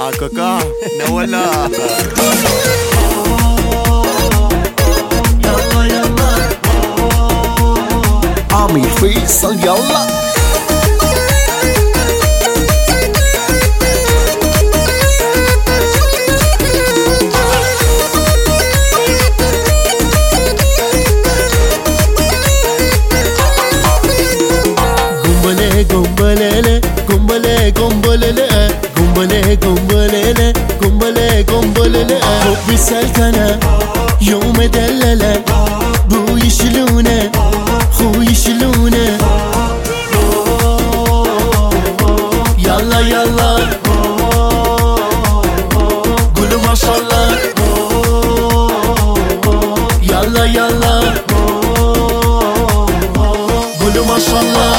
كاكا نولا يلا يلا عمي فيصل يلا قنبلة قنبلة قنبلة قنبلة قنبلة قنبلة قنبلة حبي سلطنة يوم دللة بو يشلونه خو يشلونه يلا يلا قولوا ما شاء الله يلا يلا قولوا ما شاء الله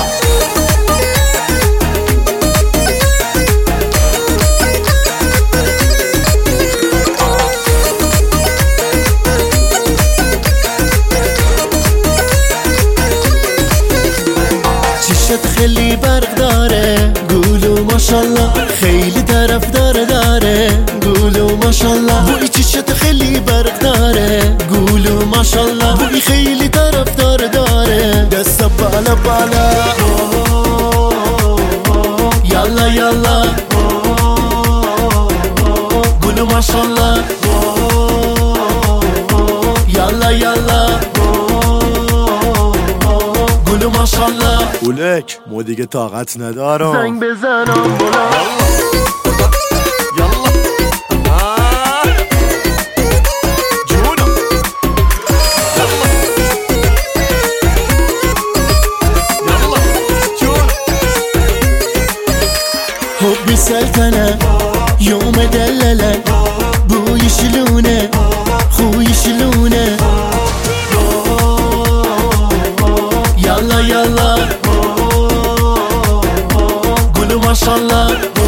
خلي برق داره قولوا ما شاء الله خیلی طرفدار داره قولوا ما شاء الله بوی چشت خیلی برق داره قولوا ما شاء الله بوی خیلی طرفدار داره دست بالا بالا يلا يلا قولوا ما شاء الله يلا يلا قولوا ما شاء الله اولک ما دیگه طاقت ندارم زنگ بزنم بلا يلا جونا يلا جونا حبي سلطنة يوم دللة بو يشلونه خو يشلونه يلا يلا قولوا ما شاء الله